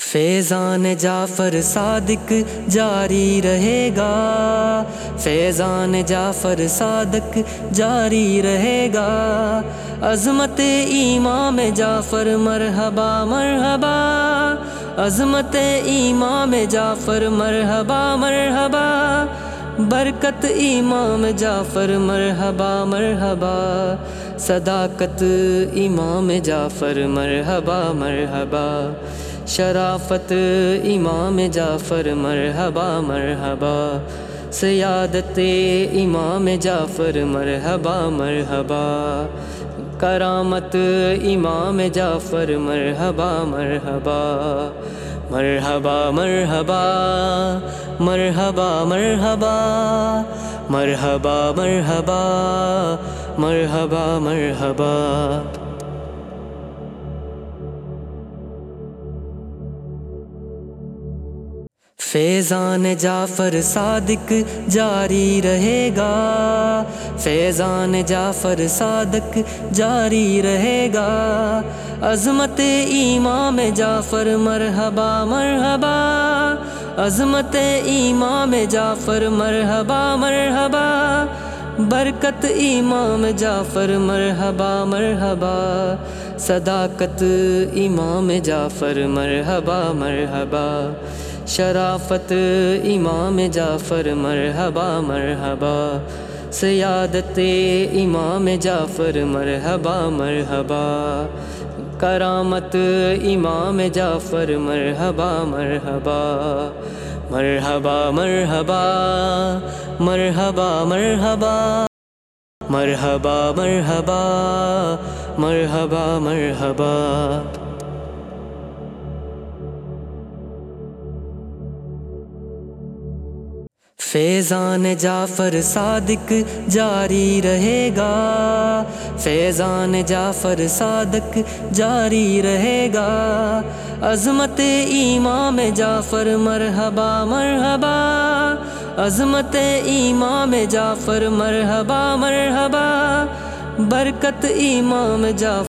فیضان جعفر صادق جاری رہے گا، فیضان جعفر صادق جاری رہے گا، عظمت امام جعفر مرحبا مرحبا، عظمت امام جعفر مرحبا مرحبا، برکت امام جعفر مرحبا مرحبا، صداقت امام جعفر مرحبا مرحبا، شرافت امام جعفر مرحبا مرحبا، سیادت امام جعفر مرحبا مرحبا، کرامت امام جعفر مرحبا مرحبا، مرحبا مرحبا مرحبا مرحبا مرحبا مرحبا مرحبا مرحبا۔ فیضان جعفر صادق جاری رہے گا، فیضان جعفر صادق جاری رہے گا، عظمت امام جعفر مرحبا مرحبا، عظمت امام جعفر مرحبا مرحبا، برکت امام جعفر مرحبا مرحبا، صداقت امام جعفر مرحبا مرحبا، شرافت امام جعفر مرحبا مرحبا، سیادت امام جعفر مرحبا مرحبا، کرامت امام جعفر مرحبا مرحبا، مرحبا مرحبا مرحبا مرحبا مرحبا مرحبا مرحبا مرحبا۔ فیضان جعفر صادق جاری رہے گا، فیضان جعفر صادق جاری رہے گا، عظمت امام جعفر مرحبا مرحبا، عظمت امام جعفر مرحبا مرحبا، برکت امام جعفر